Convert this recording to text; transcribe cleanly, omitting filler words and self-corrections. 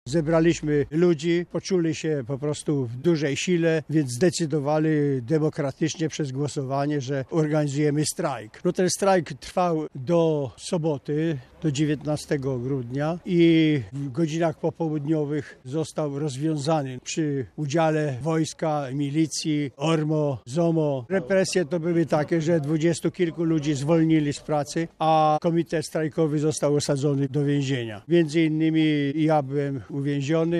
Zebraliśmy ludzi, poczuli się po prostu w dużej sile, więc zdecydowali demokratycznie przez głosowanie, że organizujemy strajk. No ten strajk trwał do soboty, do 19 grudnia i w godzinach popołudniowych został rozwiązany przy udziale wojska, milicji, ORMO, ZOMO. Represje to były takie, że 20 kilku ludzi zwolnili z pracy, a komitet strajkowy został osadzony do więzienia. Między innymi ja byłem uwięziony.